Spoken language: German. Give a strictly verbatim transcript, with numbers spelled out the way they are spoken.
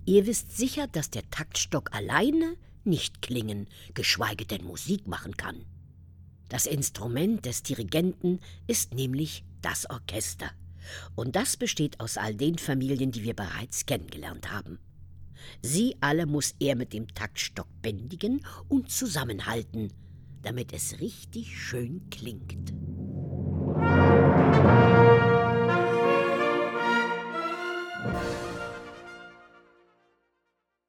Ihr wisst sicher, dass der Taktstock alleine nicht klingen, geschweige denn Musik machen kann. Das Instrument des Dirigenten ist nämlich das Orchester. Und das besteht aus all den Familien, die wir bereits kennengelernt haben. Sie alle muss er mit dem Taktstock bändigen und zusammenhalten, damit es richtig schön klingt.